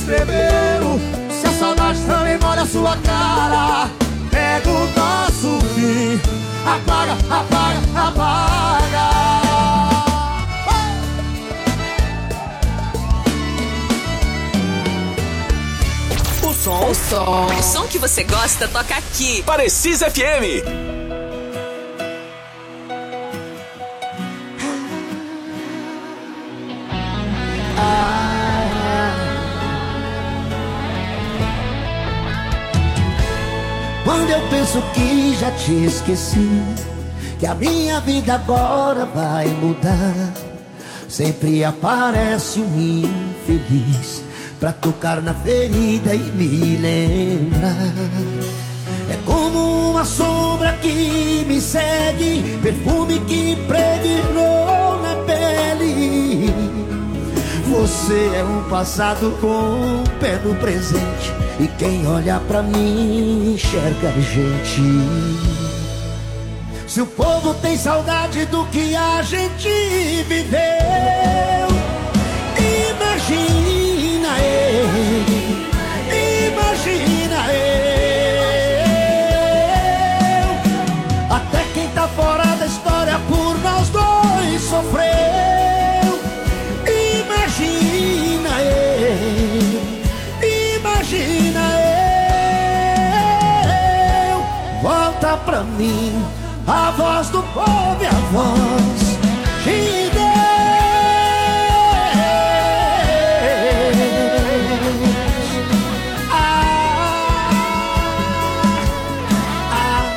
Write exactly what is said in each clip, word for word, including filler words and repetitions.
escreveu. Se a saudade também molha a sua cara, pega o nosso fim, apaga, apaga, apaga. O som, o som, o som que você gosta toca aqui. Parecis F M. Quando eu penso que já te esqueci, que a minha vida agora vai mudar, sempre aparece um infeliz pra tocar na ferida e me lembrar. É como uma sombra que me segue, perfume que impregnou na pele. Você é um passado com um pé no presente, e quem olha pra mim enxerga a gente. Se o povo tem saudade do que a gente viveu, imagina eu, imagina eu. Até quem tá fora da história por nós dois sofreu. Imagina eu, imagina eu. Volta pra mim a voz do povo e a voz de Deus. Ah, ah.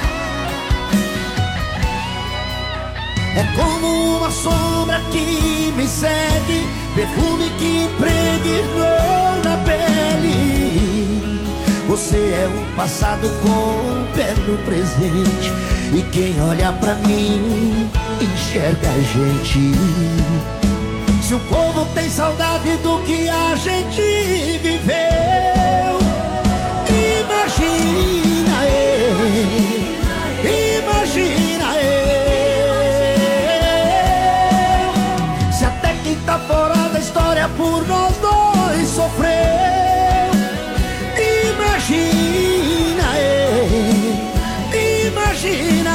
É como uma sombra que me segue, perfume que impregnou na pele. Você é um passado com um pé no presente, e quem olha pra mim enxerga a gente. Se o povo tem saudade do que a gente viveu, imagina eu, imagina eu. Se até quem tá fora da história por nós dois sofreu. Imagina eu, imagina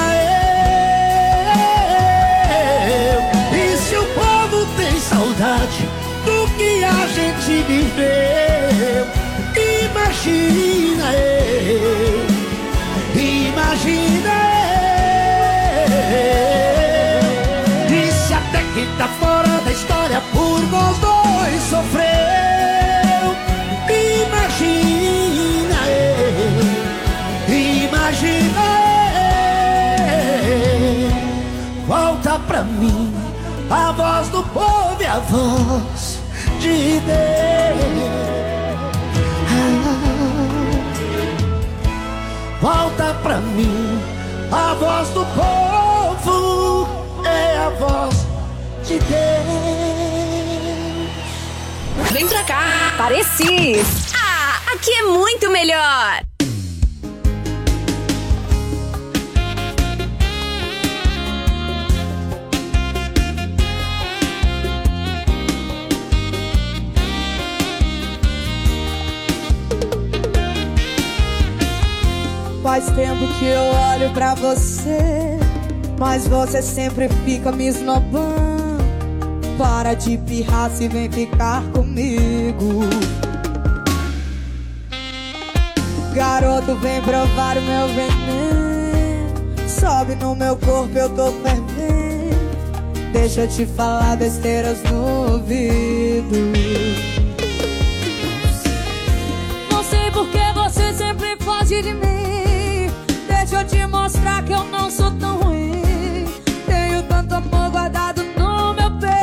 eu. E se o povo tem saudade do que a gente viveu, imagina eu, imagina eu. E se até quem tá fora da história por nós dois sofreu, imagina eu, imagina eu. Volta pra mim a voz do povo e a voz de Deus. Volta pra mim a voz do povo, é a voz de Deus. Vem pra cá, Parecis. Ah, aqui é muito melhor. Faz tempo que eu olho pra você, mas você sempre fica me esnobando. Para de pirraça e vem ficar comigo. Garoto, vem provar o meu veneno. Sobe no meu corpo, eu tô fervendo. Deixa eu te falar besteiras no ouvido. Não sei por que você sempre foge de mim. Deixa eu te mostrar que eu não sou tão ruim. Tenho tanto amor guardado no meu peito.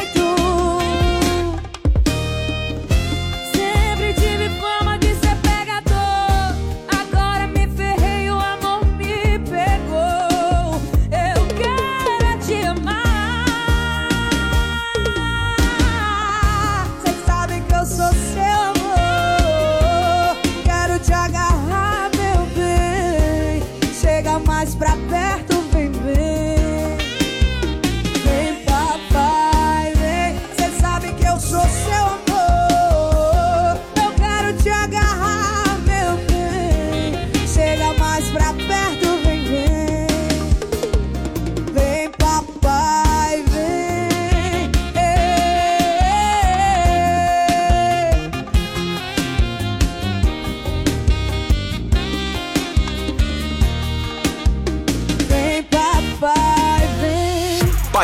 Sempre tive fama de ser pegador. Agora me ferrei e o amor me pegou. Eu quero te amar. Cês sabem que eu sou seu amor. Quero te agarrar, meu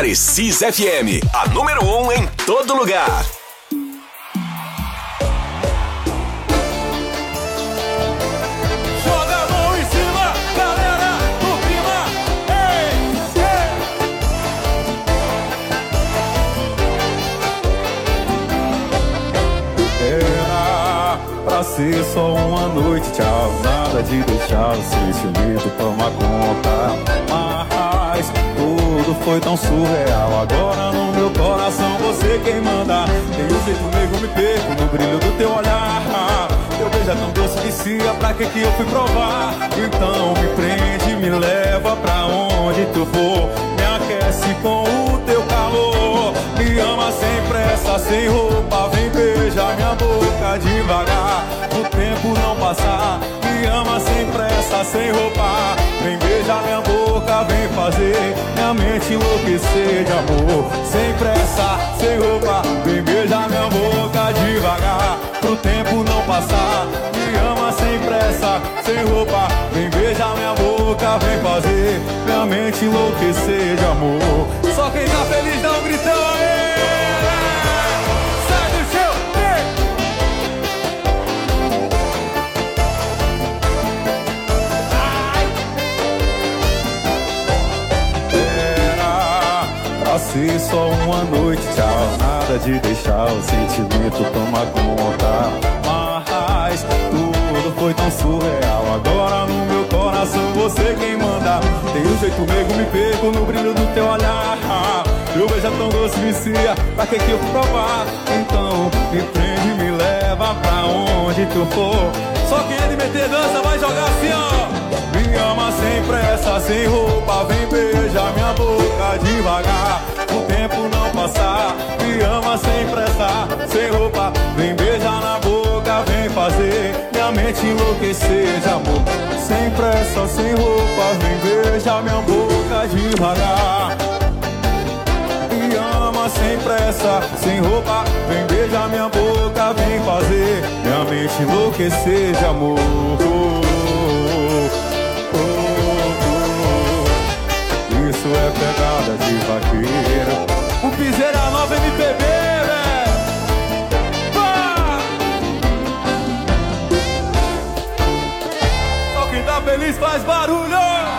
Parecis F M, a número um em todo lugar. Joga a mão em cima, galera do clima. Ei, ei. Era pra ser só uma noite, tchau. Nada de deixar o sentimento tomar conta. Mas tudo foi tão surreal. Agora no meu coração você quem manda. Tem um jeito nego, me perco no brilho do teu olhar. Teu beijo é tão doce, vicia, pra que que eu fui provar? Então me prende, me leva pra onde tu for. Me aquece com o teu calor. Me ama sem pressa, sem roupa. Vem beijar minha boca devagar, o tempo não passar. Me ama sem pressa, sem roupa. Vem beijar minha boca, vem fazer minha mente enlouquecer de amor. Sem pressa, sem roupa. Vem beijar minha boca devagar, pro tempo não passar. Me ama sem pressa, sem roupa. Vem beijar minha boca, vem fazer minha mente enlouquecer de amor. Só quem tá feliz dá um gritão aí. Sai do chão, era pra ser só uma noite, tchau. Nada de deixar o sentimento tomar conta. Mas tudo foi tão surreal. Agora no meu coração você quem manda. Tem um jeito nego, me perco no brilho do teu olhar. Meu beijo é tão doce, vicia, pra que que eu fui provar? Então me prende, me leva pra onde tu for. Só quem é de meter dança vai jogar assim, ó. Me ama sem pressa, sem roupa. Vem beijar minha boca devagar, o tempo não passar. Me ama sem pressa, sem roupa. Vem beijar na boca, vem fazer minha mente enlouquecer de amor. Sem pressa, sem roupa. Vem beijar minha boca devagar. Me ama sem pressa, sem roupa. Vem beijar minha boca, vem fazer minha mente enlouquecer de amor. Isso é pegada de vaqueiro. O Piseira Nova M P B, velho. Só quem tá feliz faz barulho.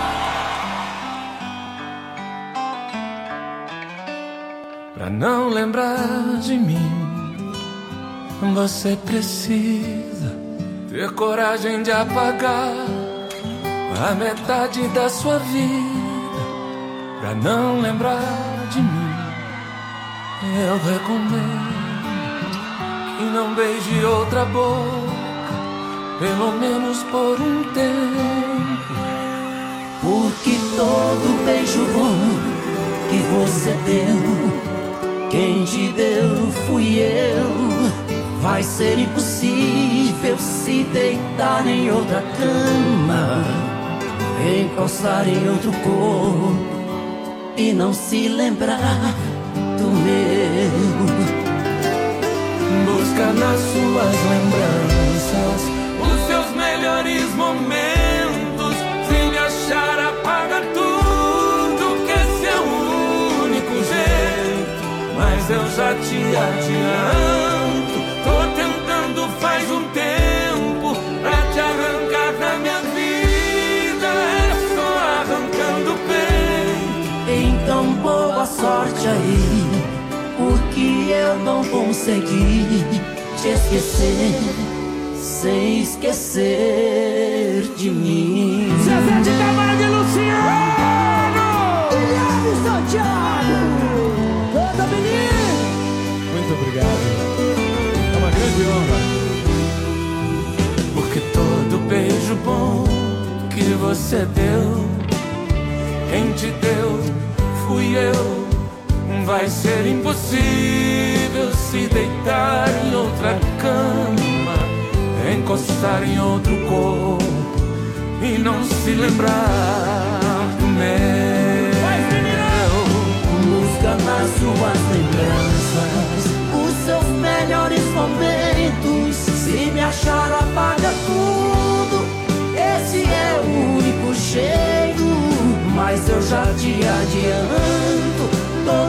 Pra não lembrar de mim, você precisa ter coragem de apagar a metade da sua vida. Pra não lembrar de mim, eu recomendo que não beije outra boca, pelo menos por um tempo. Porque todo beijo bom que você deu, quem te deu fui eu. Vai ser impossível se deitar em outra cama, encostar em outro corpo e não se lembrar do meu. Busca nas suas lembranças os seus melhores momentos. Se me achar, apaga tudo, que esse é o único jeito. Mas eu já te adianto, tô tentando faz um tempo pra te arrancar da minha vida. É só arrancando o peito. Então boa sorte aí, porque eu não consegui te esquecer sem esquecer de mim. Zezé de Camargo e Luciano, Guilherme Santiago, canta menino. muito obrigado. É uma grande honra. Porque todo beijo bom que você deu, quem te deu fui eu. Vai ser impossível se deitar em outra cama, encostar em outro corpo e não se lembrar do meu. Busca nas suas lembranças os seus melhores momentos. Se me achar, apaga tudo, esse é o único jeito. Mas eu já te adianto, tô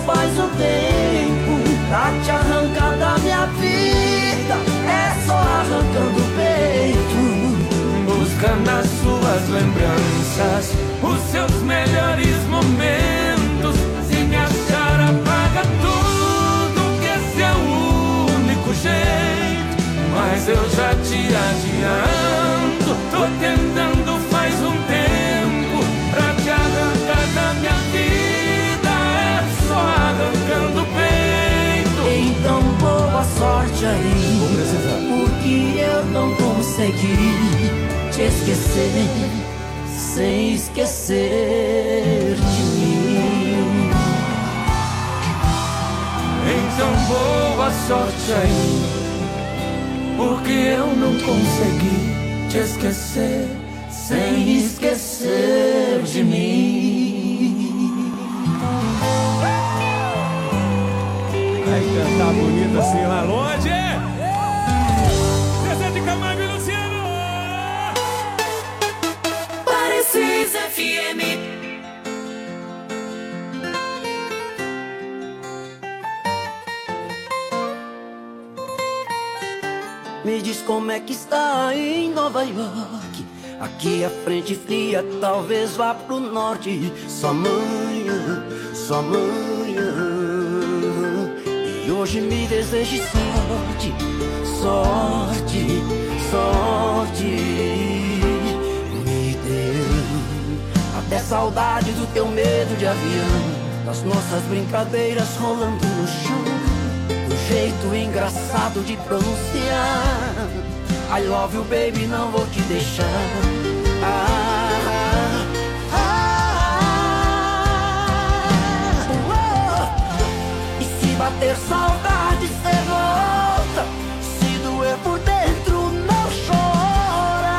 faz um tempo pra te arrancar da minha vida. É só arrancando o peito. Busca nas suas lembranças os seus melhores momentos. Se me achar, apaga tudo, que esse é o único jeito. Mas eu já te adianto, tô tentando faz um tempo pra te arrancar da minha vida. É só arrancando o peito. Então boa sorte aí, porque eu não consegui te esquecer sem esquecer de mim. Então boa sorte aí, porque eu não consegui te esquecer sem esquecer de mim. Vai cantar bonito assim lá longe. Zezé de Camargo e Luciano. Parecis F M. Me diz como é que está em Nova York. Aqui a frente fria, talvez vá pro norte. Só amanhã, só amanhã. E hoje me deseje sorte, sorte, sorte. Me deu até saudade do teu medo de avião, das nossas brincadeiras rolando no chão, um jeito engraçado de pronunciar I love you baby, não vou te deixar. ah, ah, ah, oh. E se bater saudade cê volta, se doer por dentro não chora.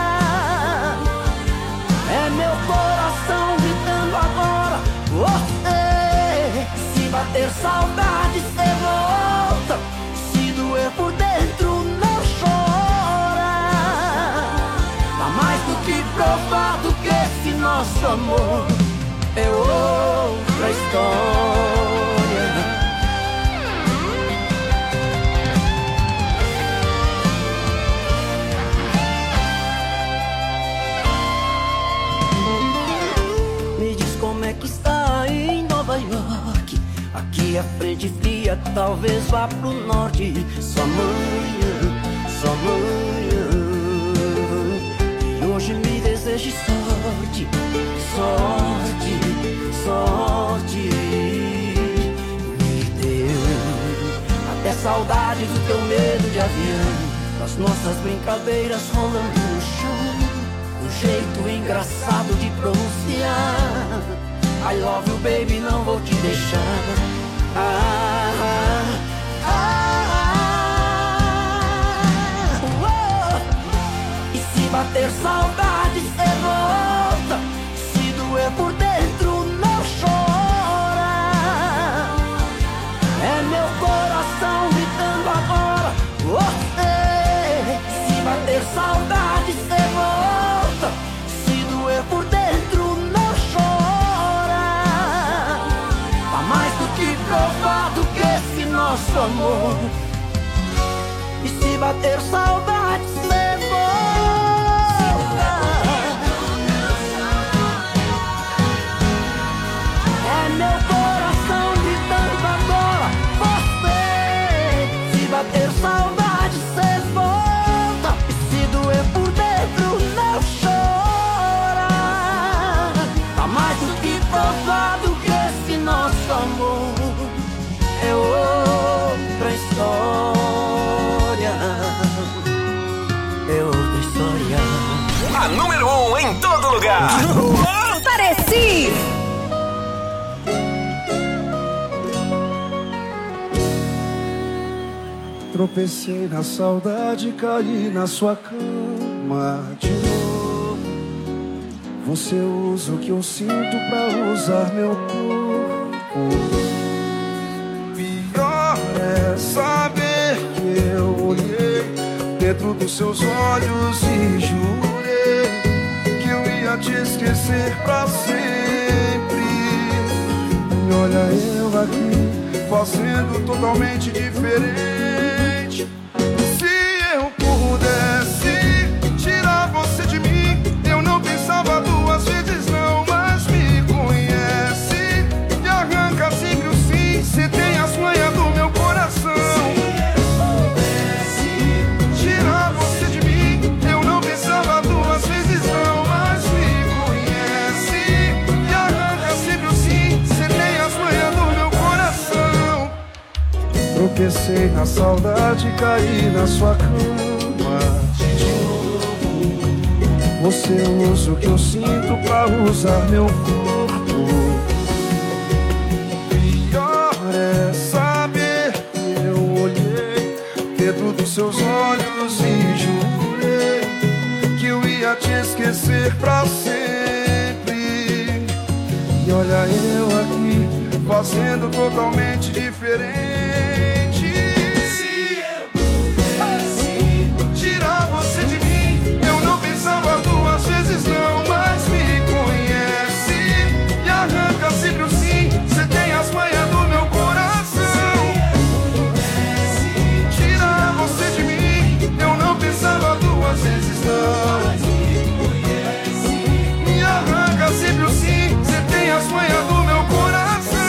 É meu coração gritando agora você. Se bater saudade cê volta, se doer por dentro não chora. Tá mais do que provado que esse nosso amor é outra história. Me diz como é que está em Nova York. Aqui a frente fria, talvez vá pro norte. Só amanhã, só amanhã. E hoje me deseje sorte, sorte, sorte. Me deu até saudade do teu medo de avião, das nossas brincadeiras rolando no chão, um jeito engraçado de pronunciar I love you baby, não vou te deixar. ah, ah, ah, oh. E se bater saudade cê volta, se doer por dentro não chora. É meu coração gritando agora você. Se bater saudade cê volta, se doer por dentro não chora. Tá mais do que provado que esse nosso amor. E se bater saudade cê volta. É meu coração gritando agora você. Se bater saudade cê volta, e se doer por dentro não chora. Tá mais do que provado que esse nosso amor é outra história. É outra história. A número um em todo lugar. Parecis. Tropecei na saudade, caí na sua cama de novo. Você usa o que eu sinto pra usar meu corpo. Pior é saber que eu olhei dentro dos seus olhos e jurei que eu ia te esquecer pra sempre. E olha eu aqui, fazendo totalmente diferente. Se eu pudesse tirar você de mim, eu não pensava duas vezes não. Mas me conhece e arranca sempre o sim. Cê tem as manhas do meu coração. Tirar você de mim, eu não pensava duas vezes não. Mas me conhece e arranca sempre o sim. Cê tem as manhas do meu coração. Tropecei na saudade, caí na sua cama de novo. Você usa o que eu sinto pra usar meu corpo. Pior é saber que eu olhei dentro dos seus olhos e jurei que eu ia te esquecer pra sempre. E olha eu aqui, fazendo totalmente diferente. Se eu pudesse tirar você de mim, eu não pensava duas vezes não. Mas me conhece e arranca sempre o sim. Cê tem as manhas do meu coração. Tirar você de mim, eu não pensava duas vezes não. Me arranca sempre o sim. Cê tem as manhas do meu coração.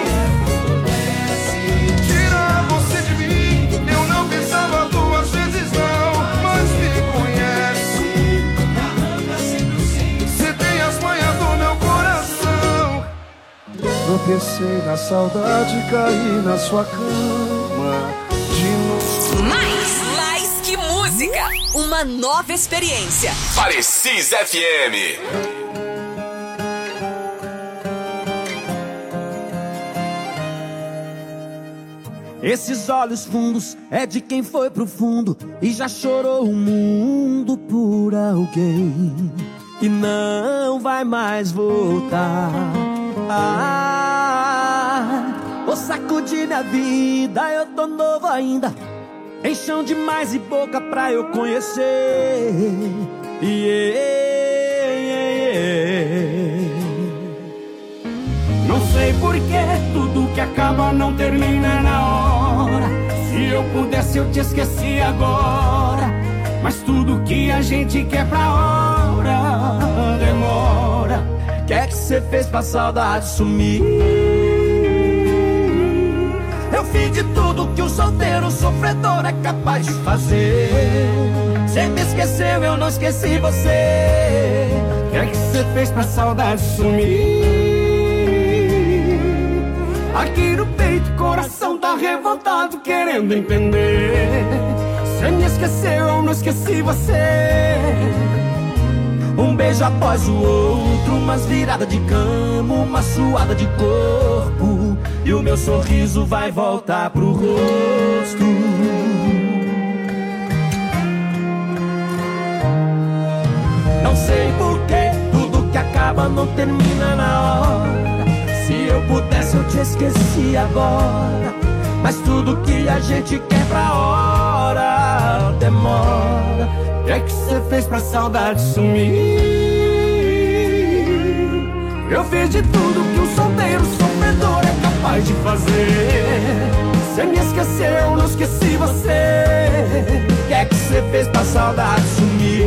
Tirar você de mim, eu não pensava duas vezes não. Mas me conhece, cê tem as manhas do meu coração. Tropecei na saudade, caí na sua cama de novo. Mais, mais que música. Uma nova experiência. Parecis F M. Esses olhos fundos é de quem foi pro fundo e já chorou o mundo por alguém e não vai mais voltar. Ah, vou sacudir minha vida, eu tô novo ainda. Tem chão demais e boca pra eu conhecer. Yeah, yeah, yeah. Não sei porquê, tudo que acaba não termina na hora. Se eu pudesse eu te esqueci agora. Mas tudo que a gente quer pra hora demora. Que é que cê fez pra saudade sumir? Eu fiz de tudo que o solteiro sofredor é capaz de fazer. Cê me esqueceu, eu não esqueci você. Que é que cê fez pra saudade sumir? Aqui no peito, coração tá revoltado, querendo entender. Cê me esqueceu, eu não esqueci você. Um beijo após o outro, umas viradas de cama, uma suada de corpo, e o meu sorriso vai voltar pro rosto. Não sei porquê, tudo que acaba não termina na hora. Se eu pudesse eu te esqueci agora. Mas tudo que a gente quer pra hora demora. O que é que cê fez pra saudade sumir? Eu fiz de tudo que um solteiro sofredor é capaz de fazer. Cê me esqueceu, eu não esqueci você. O que é que cê fez pra saudade sumir?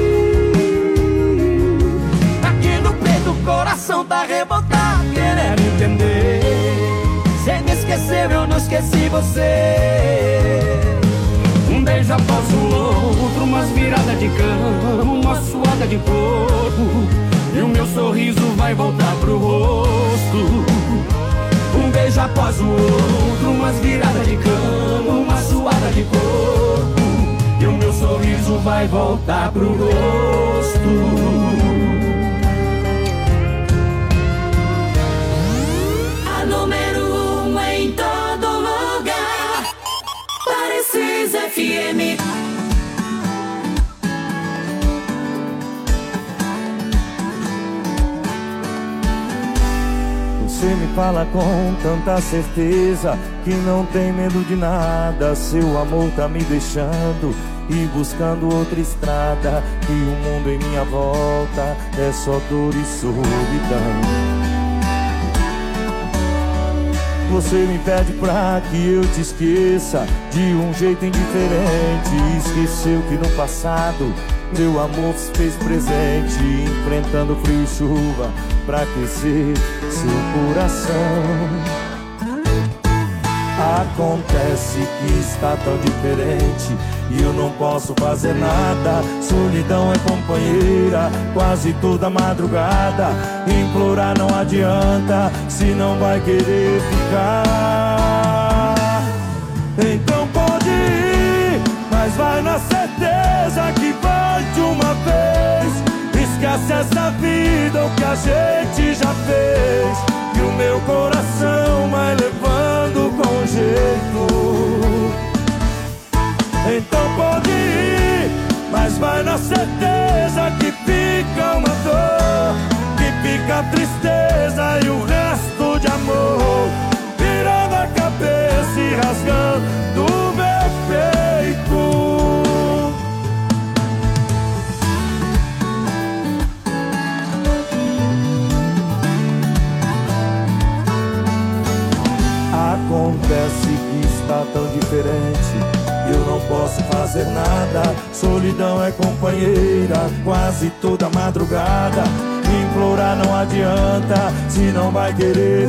Aqui no peito o coração tá revoltado, querendo entender. Cê me esqueceu, eu não esqueci você. Um beijo após o outro, umas viradas de cama, uma suada de corpo, e o meu sorriso vai voltar pro rosto. Um beijo após o outro, umas viradas de cama, uma suada de corpo, e o meu sorriso vai voltar pro rosto. A número um em todo lugar, Parecis F M. Você me fala com tanta certeza que não tem medo de nada. Seu amor tá me deixando e buscando outra estrada, e o mundo em minha volta é só dor e solidão. Você me pede pra que eu te esqueça de um jeito indiferente. Esqueceu que no passado teu amor se fez presente, enfrentando frio e chuva pra aquecer seu coração. Acontece que está tão diferente e eu não posso fazer nada. Solidão é companheira quase toda madrugada. Implorar não adianta se não vai querer ficar. Então pode ir, mas vai na certeza que vai de uma vez. Esquece essa vida, o que a gente já fez. E o meu coração vai levando com jeito. Então pode ir, mas vai na certeza que fica uma dor, que fica a tristeza e o resto de amor, virando a cabeça e rasgando o meu peito. Acontece que está tão diferente, eu não posso fazer nada. Solidão é companheira quase toda madrugada. Implorar não adianta se não vai querer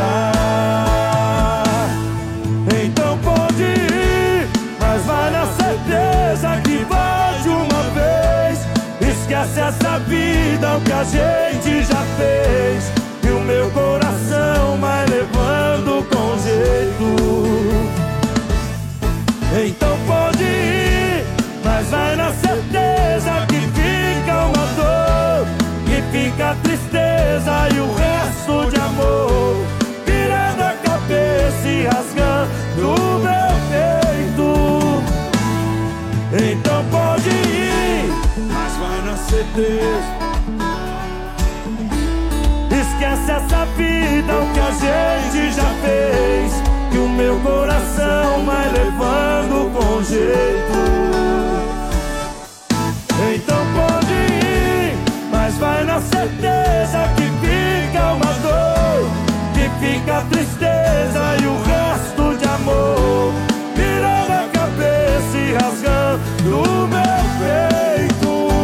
ficar. Então pode ir, mas vai na certeza que vai de uma vez. Esquece essa vida, o que a gente já fez. E o meu coração vai levando com jeito. Então pode ir, mas vai na certeza que fica uma dor, que fica a tristeza e o resto de amor, virando a cabeça e rasgando o meu peito. Então pode ir, mas vai na certeza. Esquece essa vida, o que a gente já fez. Que o meu coração vai levando com jeito. Então pode ir, mas vai na certeza que fica uma dor, que fica a tristeza e o resto de amor, virando a cabeça e rasgando o meu peito.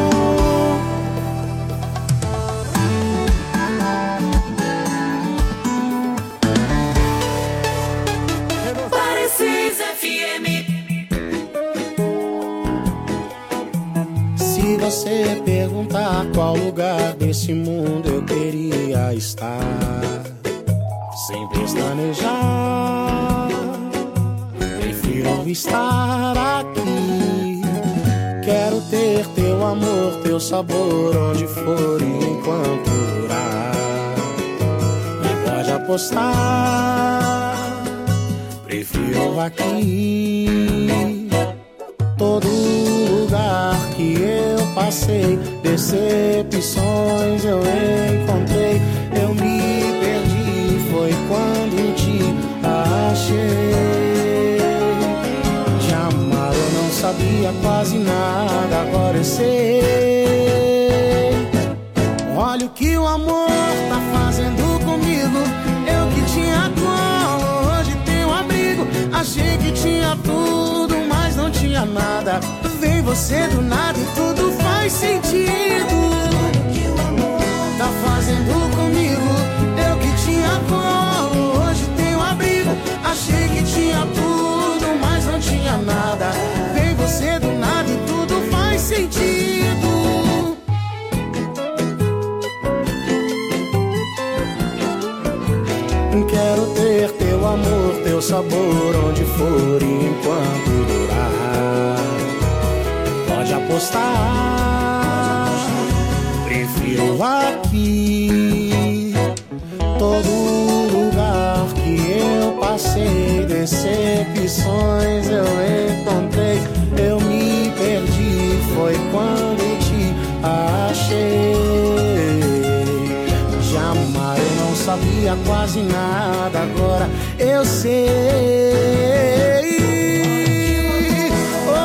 Se você perguntar qual lugar desse mundo eu queria estar, sem pestanejar, prefiro estar aqui. Quero ter teu amor, teu sabor, onde for e enquanto durar. E pode apostar, prefiro aqui. Todo lugar que eu passei, decepções eu encontrei. Eu me perdi, foi quando te achei. De amar eu não sabia quase nada, agora eu sei. Olha o que o amor tá fazendo comigo. Eu que tinha colo, hoje tenho abrigo. Achei que tinha tudo, mas não tinha nada. Vem você do nada e tudo faz sentido. Olha o que o amor tá fazendo comigo. Eu que tinha colo, hoje tenho abrigo. Achei que tinha tudo, mas não tinha nada. Vem você do nada e tudo faz sentido. Quero ter teu amor, teu sabor, onde for e enquanto durar. Pode apostar, prefiro aqui. Todo lugar que eu passei, decepções eu encontrei. Eu me perdi, foi quando te achei. Jamais eu não sabia quase nada, agora eu sei. Oh,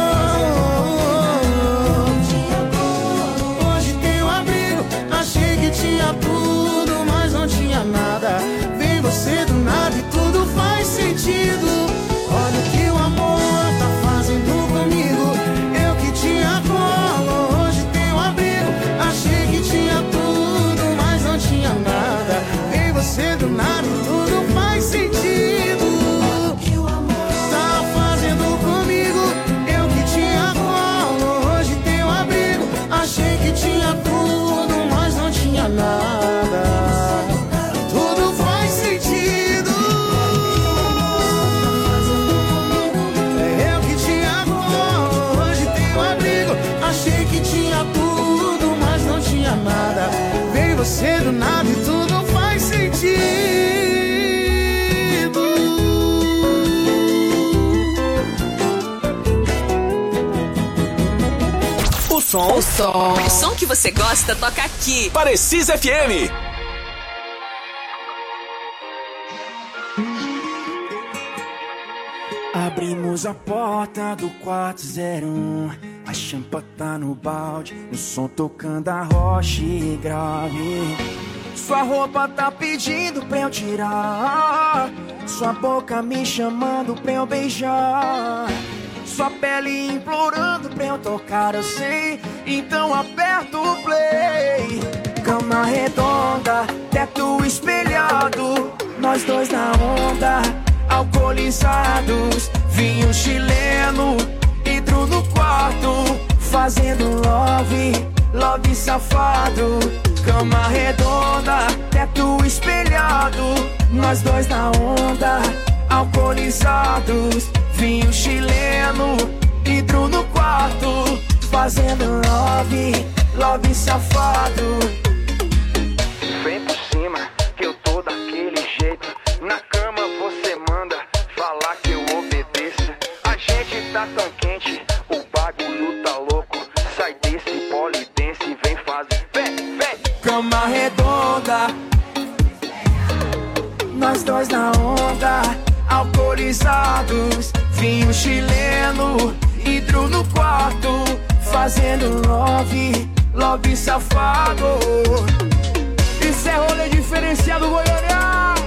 oh, oh. Hoje tenho abrigo, achei que tinha tudo, mas não tinha nada. Vem você do nada e tudo faz parecendo nada e tudo faz sentido. O som, o som, o som que você gosta toca aqui. Parecis F M. Abrimos a porta do quarto zero um, a champa tá no balde, o som tocando a rocha e grave. Sua roupa tá pedindo pra eu tirar, sua boca me chamando pra eu beijar, sua pele implorando pra eu tocar, eu sei, então aperta o play. Cama redonda, teto espelhado, nós dois na onda, alcoolizados, vinho chileno, hidro no quarto, fazendo love, love safado. Cama redonda, teto espelhado, nós dois na onda, alcoolizados, vinho chileno, hidro no quarto, fazendo love, love safado. Vem por cima, que eu tô daquele jeito, na cama você manda falar que eu obedeço. A gente tá tão quente, o bagulho tá louco, sai desse polidense e vem fazer. Vem, vem! Cama redonda, nós dois na onda, alcoolizados, vinho chileno, hidro no quarto, fazendo love, love safado. Isso é rolê diferenciado, Goiânia!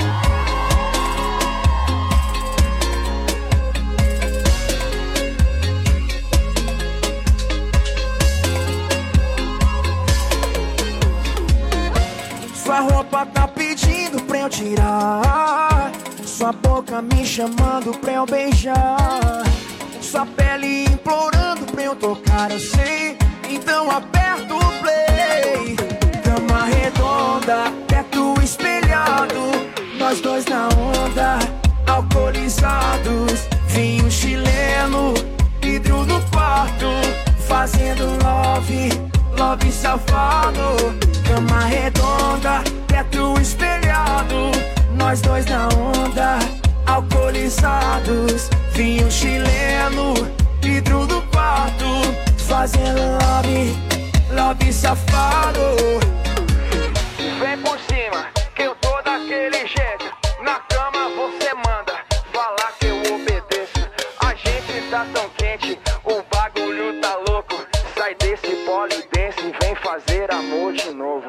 Sua roupa tá pedindo pra eu tirar, sua boca me chamando pra eu beijar, sua pele implorando pra eu tocar, eu sei, então aperta o play. Cama redonda, teto espelhado, nós dois na onda, alcoolizados, vinho chileno, hidro no quarto, fazendo love, love safado. Cama redonda, teto espelhado, nós dois na onda, alcoolizados, vinho chileno, hidro no quarto, fazendo love, love safado. Vem por cima, que eu tô daquele jeito, na cama você manda falar que eu obedeço. A gente tá tão quente, o bagulho tá louco, sai desse polidense e vem fazer amor de novo.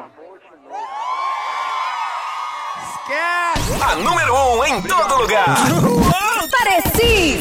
Esquece! A número um em todo lugar. Parecis!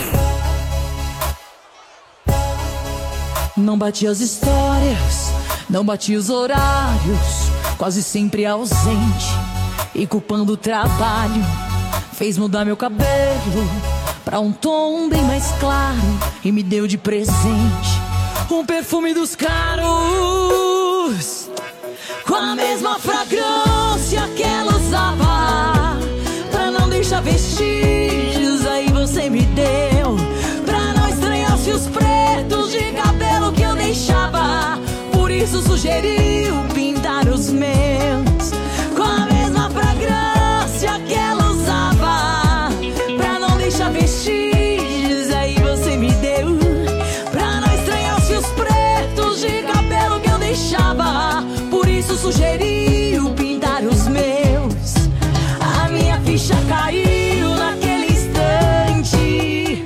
Não bati as histórias, não bati os horários, quase sempre ausente e culpando o trabalho. Fez mudar meu cabelo pra um tom bem mais claro e me deu de presente um perfume dos caros, com a mesma fragrância que ela usava, pra não deixar vestígios. Aí você me deu, pra não estranhar os fios pretos de cabelo que eu deixava. Por isso sugeriu pintar os meus com a mesma fragrância que ela usava, pra não deixar vestígios. Aí você me deu, pra não estranhar os fios pretos de cabelo que eu deixava. Por isso sugeriu pintar os meus. A minha ficha caiu naquele instante,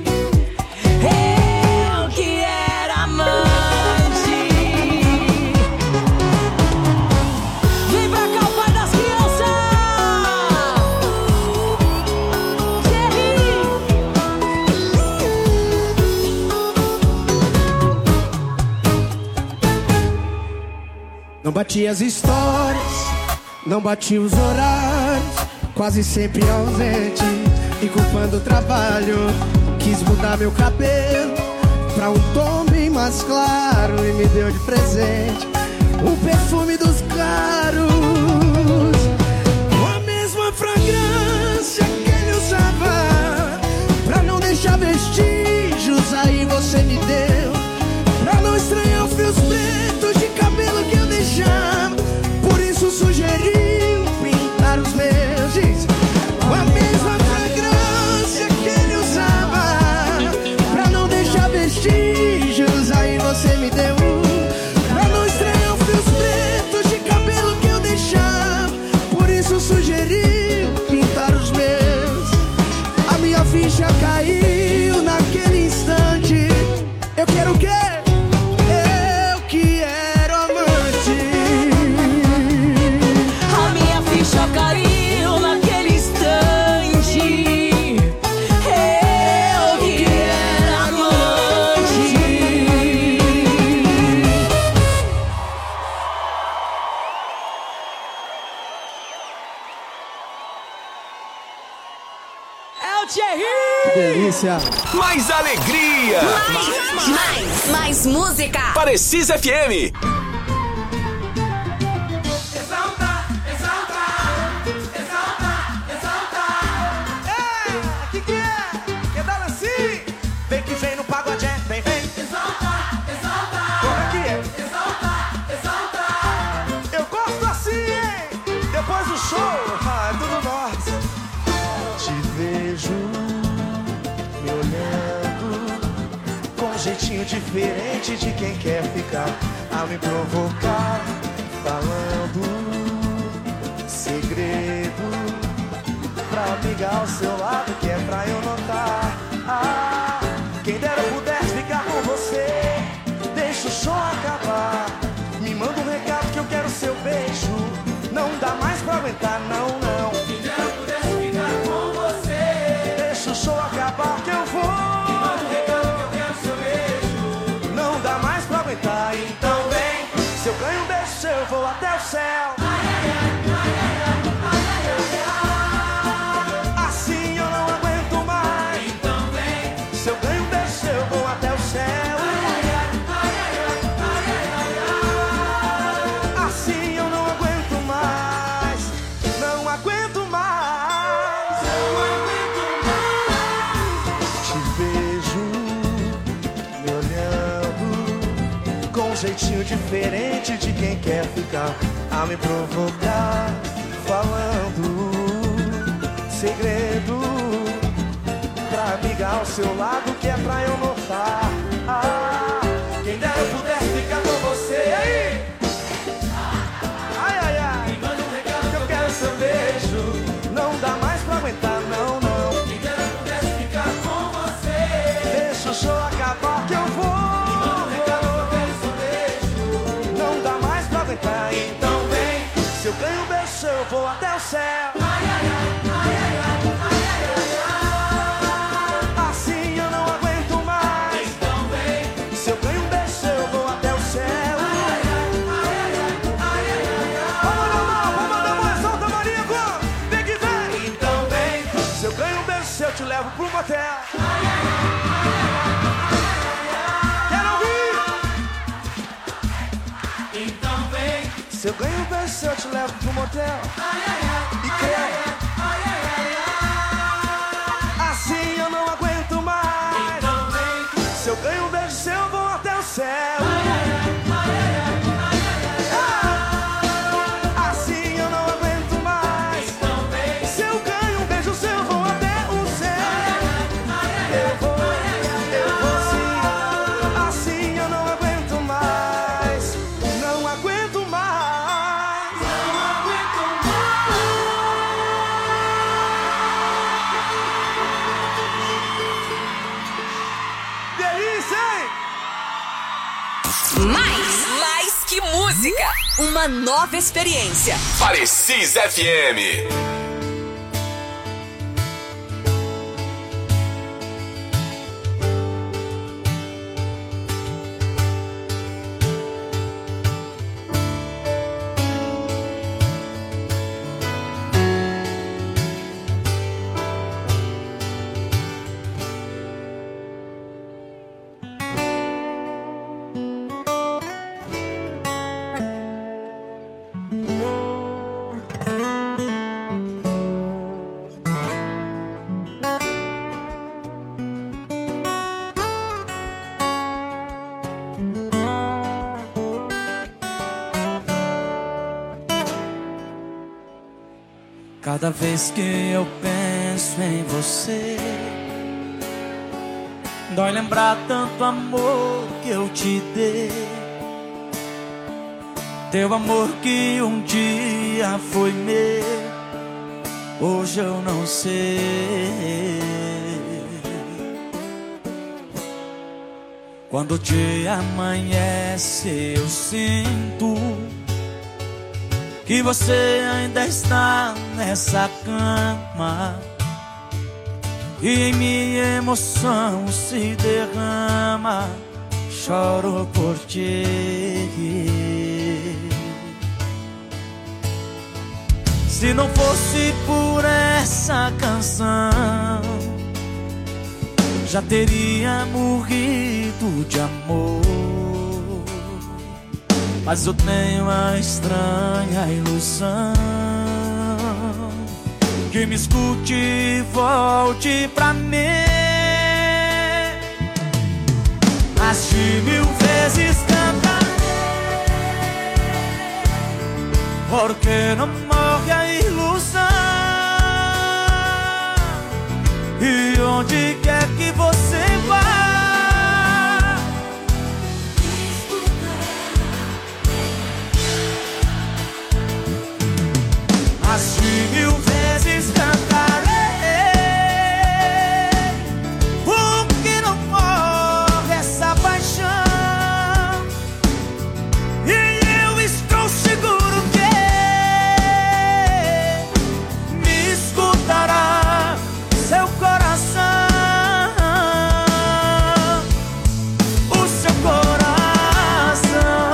eu que era amante. Vem pra cá o pai das crianças, Não bati as histórias, não bati os horários, quase sempre ausente e culpando o trabalho. Quis mudar meu cabelo pra um tom bem mais claro e me deu de presente o perfume dos caros, com a mesma fragrância que ele usava, pra não deixar vestígios. Aí você me deu, pra não estranhar os fios pretos de cabelo que eu deixava. Por isso sugeri experiência. Mais alegria. Mais, mais, mais música. Parecis F M. Exalta, exalta, exalta, exalta. É, que que é? Que dá assim? Vem que vem no pagode, vem, vem. Exalta, exalta. Como é que é? Exalta, exalta. Eu gosto assim, hein? Depois do show, ah, é tudo nosso. Te vejo me olhando com um jeitinho diferente de quem quer ficar a me provocar, falando segredo pra ligar ao seu lado, que é pra eu notar. Ah, quem dera eu pudesse ficar com você. Deixa o show acabar, me manda um recado que eu quero seu beijo. Não dá mais pra aguentar, não, não. Quem dera eu pudesse ficar com você. Deixa o show acabar que eu vou. Me manda um recado que eu quero seu beijo. Não dá mais pra aguentar, então vem. Se eu ganho um beijo, eu vou até o céu. Ai, ai, ai, ai, ai, ai, ai, ai. Assim eu não aguento mais. Então vem. Se eu ganho um beijo, eu vou até o céu. Ai, ai, ai, ai, ai, ai, ai, ai. Assim eu não aguento mais. Não aguento mais. Não aguento mais. Te vejo me olhando com um jeitinho diferente de quem quer ficar a me provocar, falando segredo pra ligar ao seu lado, que é pra eu notar. Ah, quem dera eu pudesse ficar com você. E aí? Ai, ai, ai. Me manda um recado que eu quero seu beijo. Não dá mais pra aguentar, não, não. Quem dera eu pudesse ficar com você. Deixa o show acabar que eu vou. Me manda um recado que eu quero seu beijo. Não dá mais pra aguentar, então vem. Se eu ganho um beijo, eu vou até o céu. Ai, ai, ai, ai, ai, ai, ai, ai. Assim eu não aguento mais. Então vem. Se eu ganho um beijo, eu vou até o céu. Ai, ai, ai, ai, ai, ai, ai. Vamos na mão, vamos na mão, solta Maria, agora. Vem que vem. Então vem. Se eu ganho um beijo, eu te levo pro motel. Ai, ai, ai, ai, ai, ai. Quero ouvir. Então vem. Se eu ganho um beijo, eu te levo pro motel. Ai, ai, ai. E crê. Ai, ai, ai, ai. Assim eu não aguento mais. Então vem. Se eu ganho um beijo, eu vou até o céu. Ai, ai, ai, ai, ai, ai. Assim eu não aguento mais. Então vem. Se eu ganho um beijo, eu vou até o céu. Eu vou, eu vou sim. Assim eu não aguento mais. Não aguento mais. Não aguento mais. Delícia, hein? Mais, mais que música. Uma nova experiência. Parecis F M. Cada vez que eu penso em você, dói lembrar tanto amor que eu te dei. Teu amor que um dia foi meu, hoje eu não sei. Quando o dia amanhece eu sinto que você ainda está nessa cama, e em minha emoção se derrama. Choro por ti. Se não fosse por essa canção, já teria morrido de amor. Mas eu tenho a estranha ilusão que me escute e volte pra mim. Mas de mil vezes cantarei, porque não morre a ilusão. E onde quer que você vá, mas de mil vezes cantarei, porque não morre essa paixão. E eu estou seguro que me escutará seu coração, o seu coração.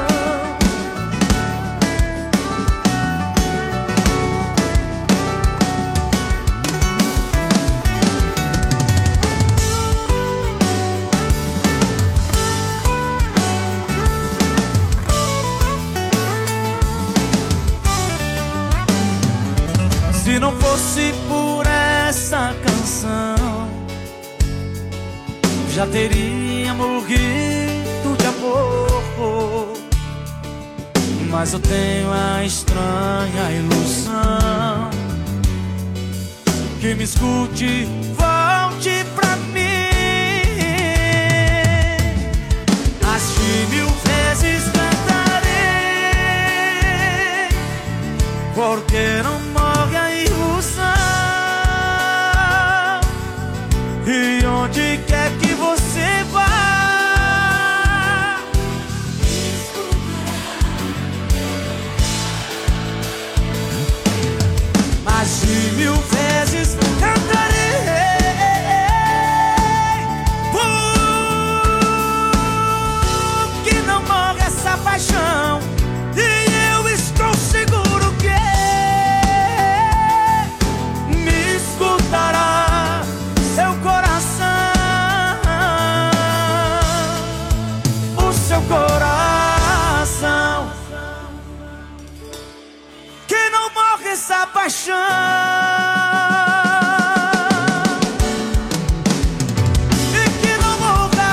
Se não fosse por essa canção, já teria morrido de amor. Mas eu tenho a estranha ilusão que me escute, volte pra mim. As de mil vezes cantarei, porque não morre a ilusão. E onde quer que você vá, mas de mil vezes cantarei, porque não morre essa paixão. E eu estou seguro que me escutará seu coração, o seu coração, que não morre essa paixão. E que não morra,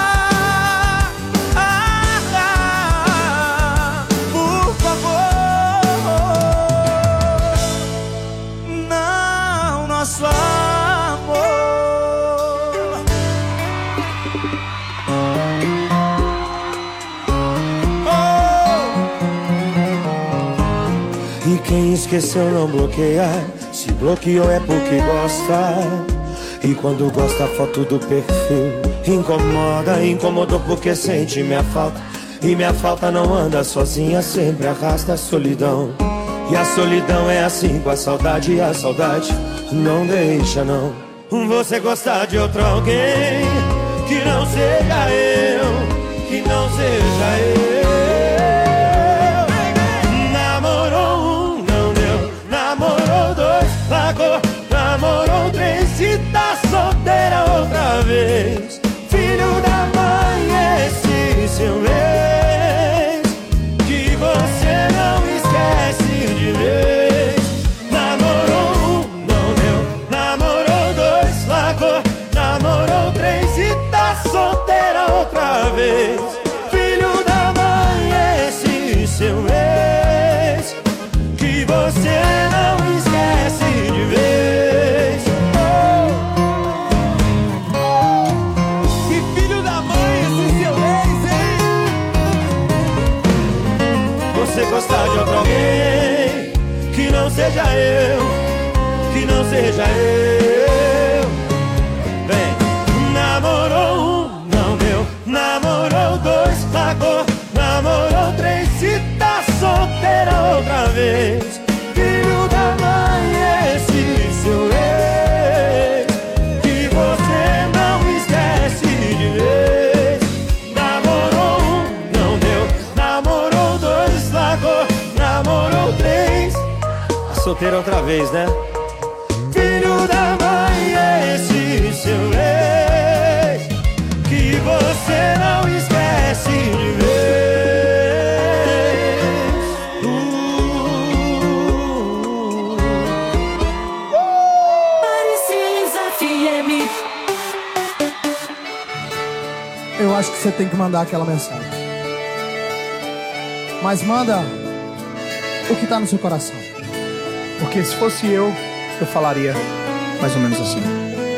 ah, ah, por favor, não, nosso amor. E quem esqueceu não bloqueia, se bloqueou é porque gosta. E quando gosta a foto do perfil incomoda, incomodou porque sente minha falta. E minha falta não anda sozinha, sempre arrasta a solidão. E a solidão é assim com a saudade, e a saudade não deixa não. Você gostar de outro alguém que não seja eu, que não seja eu. Namorou um, não deu, namorou dois, largou, namorou três e tá solteira outra vez. Filho da mãe, esse seu ex, que você não esquece de vez. Namorou um, não deu, namorou dois, largou, namorou três e tá solteira outra vez. Filho da mãe, esse seu ex, que você não esquece de vez. Oh. Que filho da mãe esse seu ex, hein? Você gostar de outro alguém que não seja eu, que não seja eu. Vem, namorou um, não deu, namorou dois, largou, namorou três e tá solteira outra vez. Filho da mãe, esse seu ex, que você não esquece de vez. Namorou um, não deu, namorou dois, largou, namorou três. Tá solteira outra vez, né? Filho da mãe, esse seu ex, você tem que mandar aquela mensagem. Mas manda o que tá no seu coração. Porque se fosse eu, eu falaria mais ou menos assim.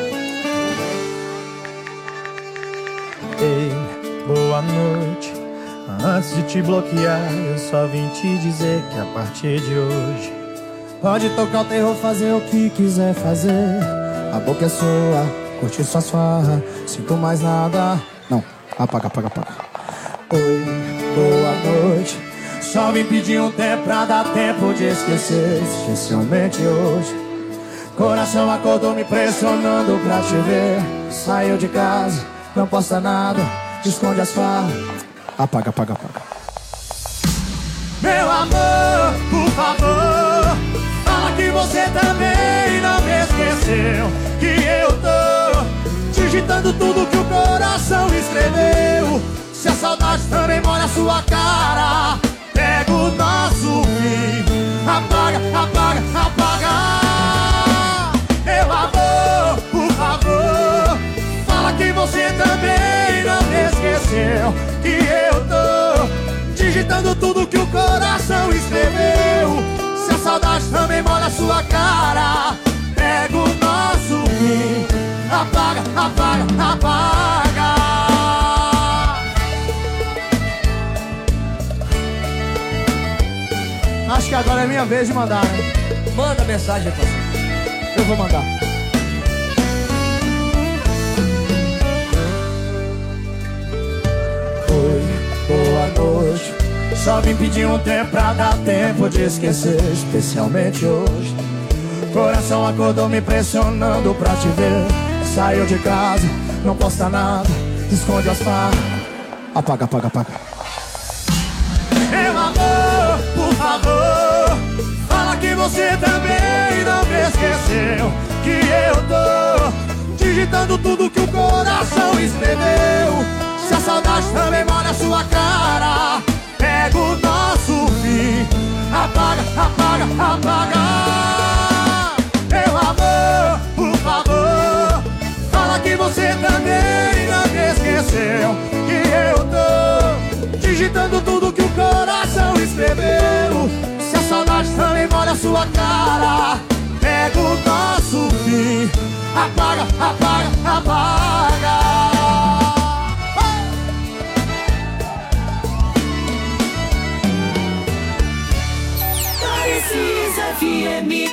Ei, boa noite. Antes de te bloquear, eu só vim te dizer que a partir de hoje pode tocar o terror, fazer o que quiser fazer. A boca é sua, curte suas farras. Sinto mais nada. Não, apaga, apaga, apaga. Oi, boa noite. Só vim pedir um tempo pra dar tempo de esquecer. Especialmente hoje. Coração acordou me pressionando pra te ver. Saiu de casa, não posta nada, esconde as farras. Apaga, apaga, apaga. Meu amor, por favor, fala que você também não me esqueceu. Que eu tô digitando tudo que o coração escreveu. Se a saudade também molha a sua cara, pega o nosso fim. Apaga, apaga, apaga. Meu amor, por favor, fala que você também não me esqueceu. Que eu tô digitando tudo que o coração escreveu. Se a saudade também molha a sua cara, pega o nosso fim. Apaga, apaga, apaga. Acho que agora é minha vez de mandar, né? Manda mensagem, parceiro. Eu vou mandar. Oi, boa noite. Só vim pedir um tempo pra dar tempo de esquecer. Especialmente hoje. Coração acordou me pressionando pra te ver. Saiu de casa, não posta nada, esconde as farras. Apaga, apaga, apaga. Meu amor, por favor, fala que você também não me esqueceu. Que eu tô digitando tudo que o coração escreveu. Se a saudade também molha a sua cara, pega o nosso fim. Apaga, apaga, apaga. Meu amor, por favor, fala que você também não me esqueceu. Que eu tô digitando tudo que o coração escreveu. Se a saudade também molha a sua cara, pega o nosso fim. Apaga, apaga, apaga. Parecis F M.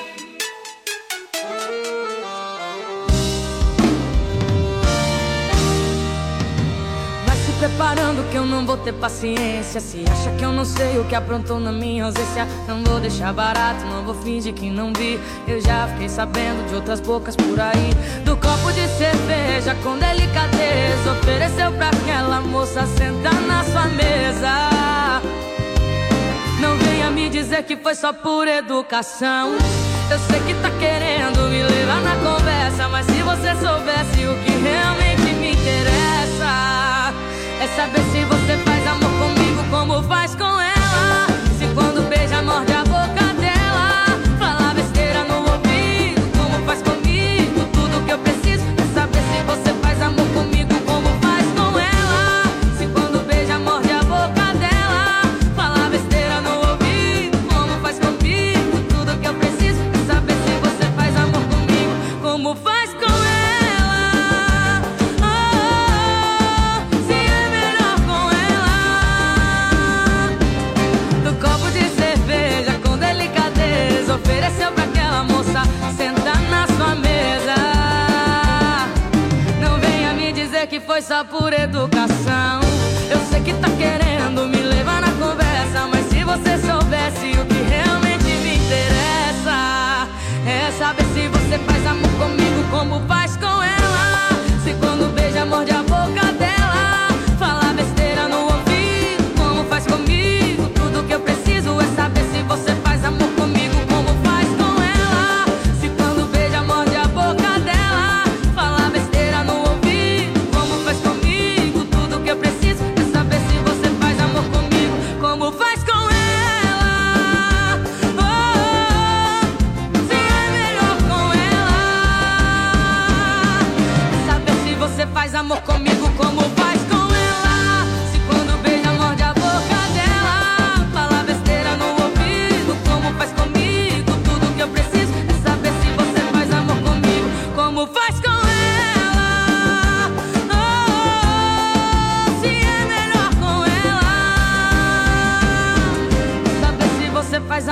Preparando que eu não vou ter paciência. Se acha que eu não sei o que aprontou na minha ausência, não vou deixar barato, não vou fingir que não vi. Eu já fiquei sabendo de outras bocas por aí. Do copo de cerveja com delicadeza ofereceu pra aquela moça sentar na sua mesa. Não venha me dizer que foi só por educação. Eu sei que tá querendo me levar na conversa, mas se você soubesse o que realmente me interessa, é saber se você faz amor comigo como faz com ela. Se quando beija morde a boca dela, fala besteira no ouvido como faz comigo. Tudo que eu preciso é saber se você faz amor comigo como faz com ela. Se quando beija morde a boca dela, fala besteira no ouvido como faz comigo. Tudo que eu preciso é saber se você faz amor comigo como faz com ela. Ofereceu pra aquela moça sentar na sua mesa. Não venha me dizer que foi só por educação. Eu sei que tá querendo me levar na conversa, mas se você soubesse o que realmente me interessa, é saber se você faz amor comigo como faz com ela. Se quando beija morde a boca dela, fala besteira no ouvido como faz comigo. Tudo que eu preciso é saber se você faz amor comigo como faz com ela. Se quando beija morde a boca dela, fala besteira no ouvido como faz comigo.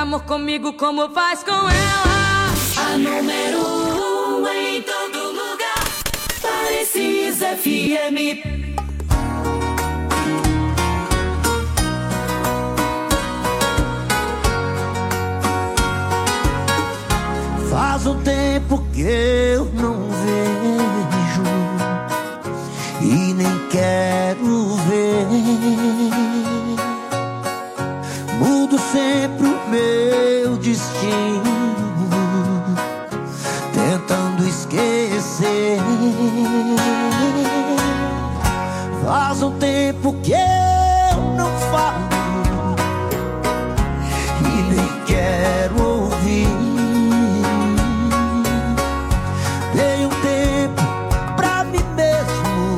amor comigo como faz com ela. A número um em todo lugar, Parecis F M. Faz um tempo que eu não vejo e nem quero ver. Mudo sempre o meu destino, tentando esquecer. Faz um tempo que eu não falo e nem quero ouvir. Dei um tempo pra mim mesmo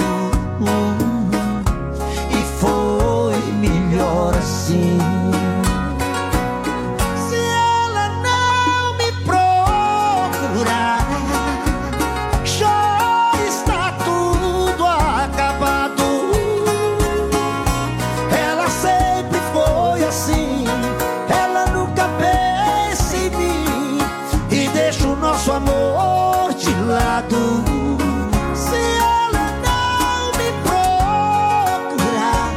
e foi melhor assim. Se ela não me procurar, já está tudo acabado. Ela sempre foi assim, ela nunca pensa em mim e deixa o nosso amor de lado. Se ela não me procurar,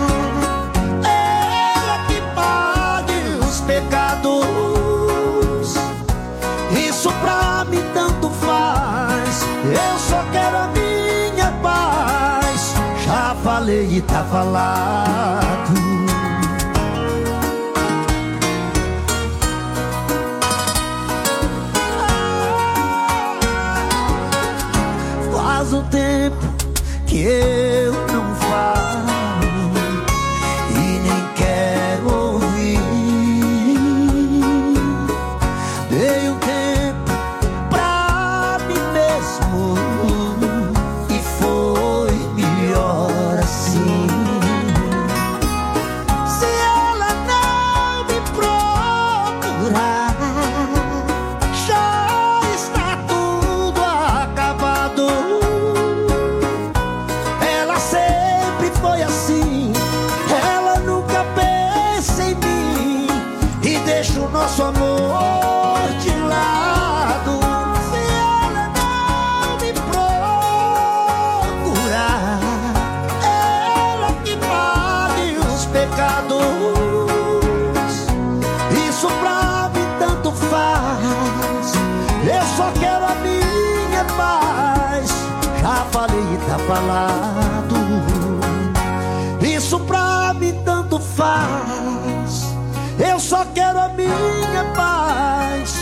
ela que pague os pecados. Isso pra mim tanto faz, eu só quero a minha paz. Já falei e tá falado. Faz um tempo que eu não falo e nem quero ouvir. Dei um tempo pra mim mesmo e foi melhor assim. Se ela não me procurar, já está tudo acabado. Ela sempre foi assim, ela nunca pensa em mim e deixa o nosso amor de lado. Se ela não me procurar, ela que pague os pecados. Isso pra mim tanto faz, eu só quero a minha paz. Já falei e tá falado. Isso pra mim tanto faz, eu só quero a minha paz.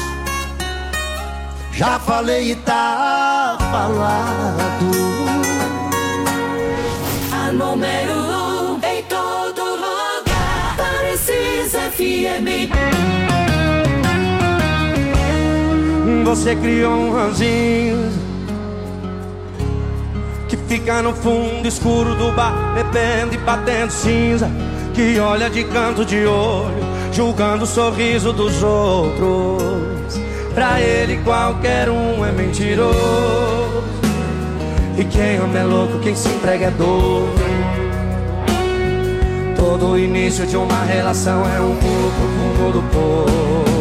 Já falei e tá falado. A número um em todo lugar, Parecis F M. Você criou um ranzinho que fica no fundo escuro do bar, bebendo e batendo cinza, que olha de canto de olho, julgando o sorriso dos outros. Pra ele qualquer um é mentiroso, e quem ama é louco, quem se entrega é doido. Todo início de uma relação é um pulo pro fundo do poço.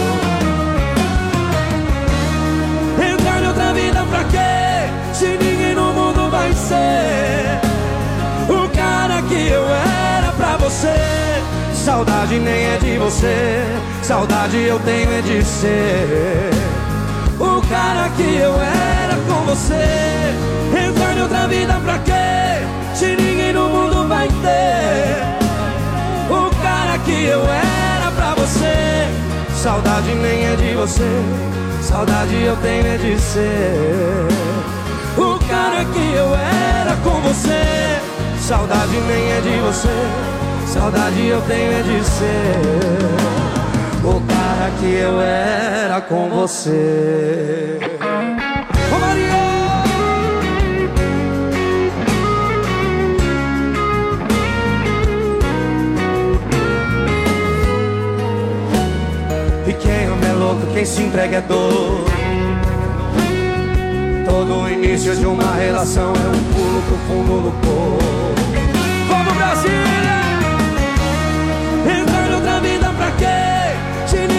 Entrar em outra vida pra quê? Se ninguém no mundo vai ser o cara que eu era pra você. Saudade nem é de você, saudade eu tenho é de ser o cara que eu era com você. Entrar em outra vida pra quê? Se ninguém no mundo vai ter o cara que eu era pra você. Saudade nem é de você, saudade eu tenho é de ser o cara que eu era com você. Saudade nem é de você, saudade eu tenho é de ser o cara que eu era com você. Ô Maria! E quem ama é louco, quem se entrega é doido. Todo início de uma relação é um pulo pro fundo do poço. Vamos Brasília! Entrar em outra vida pra quê? Se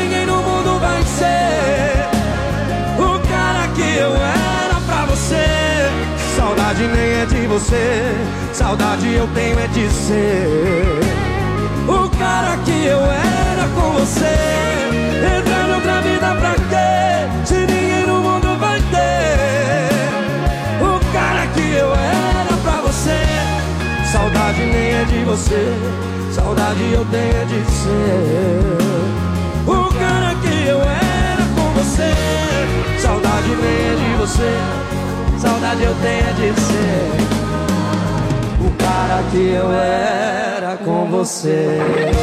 Saudade nem é de você, saudade eu tenho é de ser o cara que eu era com você. Entrar noutra vida pra quê, se ninguém no mundo vai ter o cara que eu era pra você. Saudade nem é de você, saudade eu tenho é de ser o cara que eu era com você. Saudade nem é de você, saudade eu tenho é de ser o cara que eu era com você.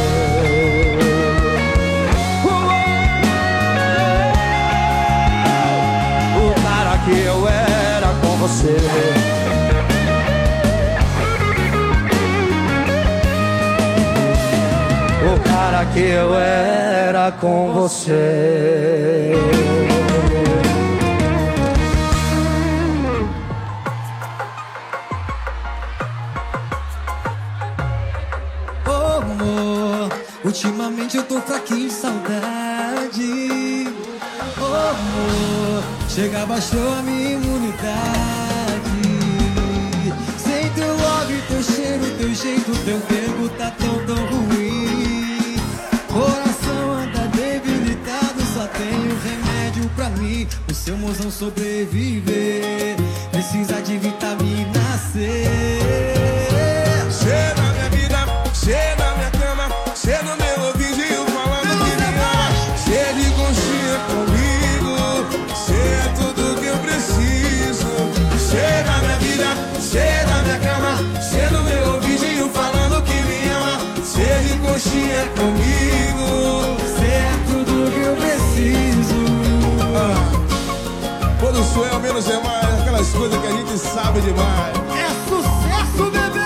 O cara que eu era com você. O cara que eu era com você. Oh, amor, ultimamente eu tô fraquinho de saudade. Oh, amor, chega, baixou a minha imunidade. Sem teu love, teu cheiro, teu jeito, teu tempo tá tão, tão ruim. Coração anda debilitado, só tenho remédio pra mim. O seu mozão sobreviver precisa de vitamina C. Cê na minha vida, cê na minha cama, cê no meu ouvidinho falando que me ama. Cê de conchinha comigo, cê é tudo que eu preciso. Cê na minha vida, cê na minha cama, cê no meu ouvidinho falando que me ama. Cê de conchinha comigo, cê é tudo que eu preciso. Ah, quando sou eu, menos é mais, aquelas coisas que a gente sabe demais. É sucesso, bebê!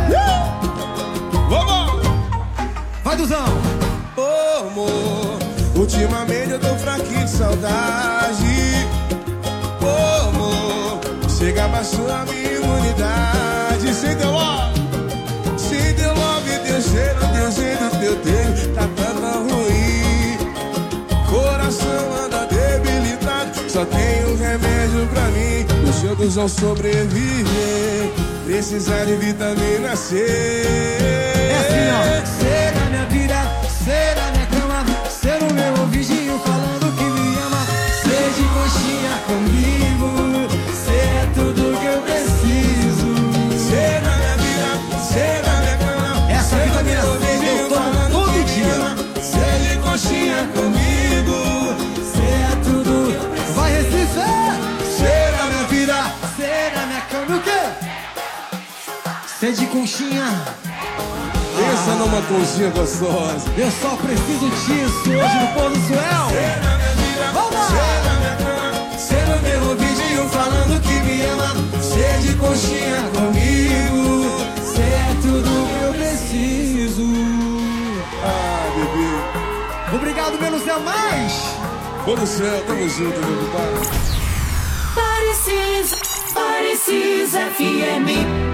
Vamos! Vai, Duzão! Ô, amor, ultimamente eu tô fraquinho de saudade. Ô, amor, chega, baixou a minha imunidade. Sem teu love, sem teu love, teu cheiro, teu jeito, teu tempo tá tão ruim. Coração anda debilitado, só tem um remédio pra mim. Os outros vão sobreviver, precisar de vitamina C. É assim, ó. Cê na minha vida, cê na minha cama, cê no meu ouvidinho falando que me ama. Cê de coxinha comigo, cê é tudo que eu preciso. Cê na minha vida, cê na minha cama, essa vitamina C eu tomo todo dia. Cê de coxinha comigo, cê é tudo. Vai, Recife! Cê na minha vida, cê na minha cama, o quê? Cê de conchinha. Pensa numa conchinha gostosa. Eu só preciso disso hoje no Pôr do Suel. Cê na minha vida, vamos lá. Cê na minha cama, cê no meu ouvidinho falando que me ama. Cê de conchinha comigo, cê é tudo que eu preciso. Ah, bebê. Obrigado, menos é mais. Pôr do Céu, tamo junto, meu pai. Parecis, Parecis F M.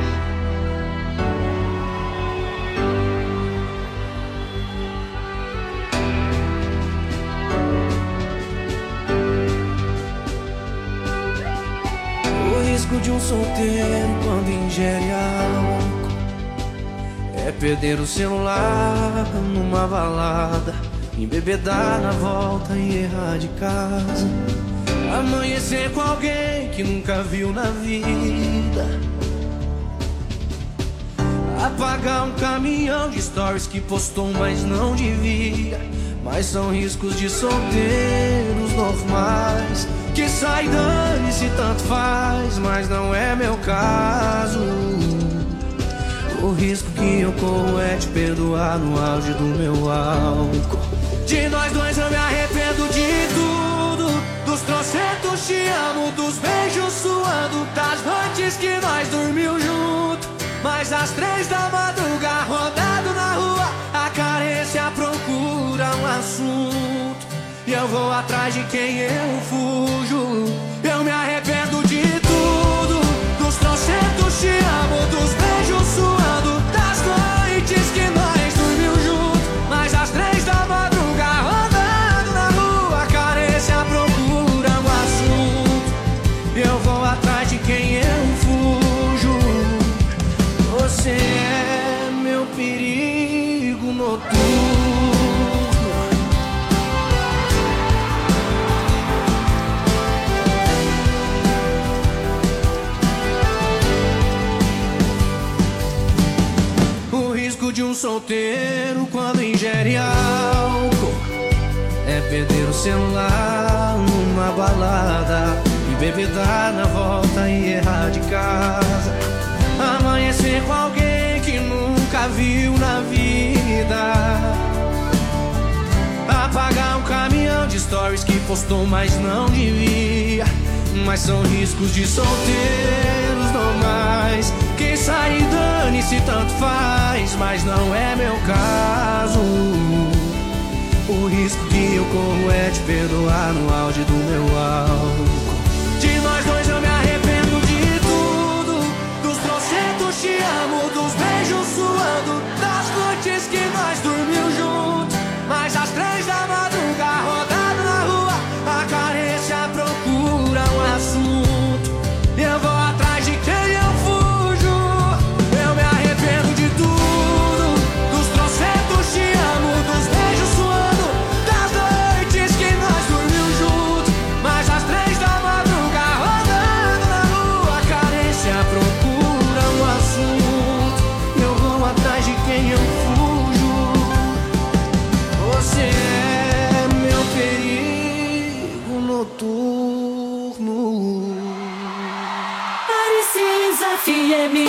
De um solteiro quando ingere álcool é perder o celular numa balada, embebedar na volta e errar de casa, amanhecer com alguém que nunca viu na vida, apagar um caminhão de stories que postou mas não devia. Mas são riscos de solteiros normais, que sai, dane-se, tanto faz, mas não é meu caso. O risco que eu corro é te perdoar no auge do meu álcool. De nós dois eu me arrependo de tudo, dos trocentos te amo, dos beijos suando, das noites que nós dormimos junto. Mas às três da madrugada, rodado na rua, a carência procura um assunto. E eu vou atrás de quem eu fujo. Eu me arrependo de tudo, dos trocentos te amo, dos beijos suando, das noites que nós dormimos juntos. Mas às três da madrugada, rodando na rua, a carência procura um assunto. E eu vou atrás de quem eu fujo. de um solteiro quando ingere álcool é perder o celular numa balada e beber dar na volta e errar de casa. Amanhecer com alguém que nunca viu na vida. Apagar um caminhão de stories que postou, mas não devia. Mas são riscos de solteiros normais. Quem sai dane-se tanto faz, mas não é meu caso. O risco que eu corro é te perdoar no auge do meu álcool. De nós dois eu me arrependo de tudo. Dos trocentos te amo, dos beijos suando, das noites que nós dormimos juntos. Mas às três da madrugada, rodado na rua, a carência procura um assunto. Eu vou atrás de quem eu fujo. Eu me arrependo de tudo. Dos trocentos te amo, dos beijos suando, das noites que nós dormimos juntos. Mas às três da madrugada, rodando na rua, a carência procura um assunto. Eu vou atrás de quem eu fujo. Você é meu perigo noturno. Parecis F M.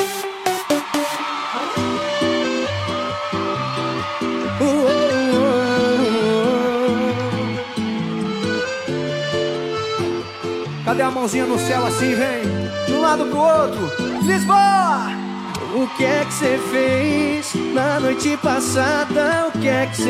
Cadê a mãozinha no céu assim, vem? De um lado pro outro. Lisboa! O que é que você fez na noite passada? O que é que você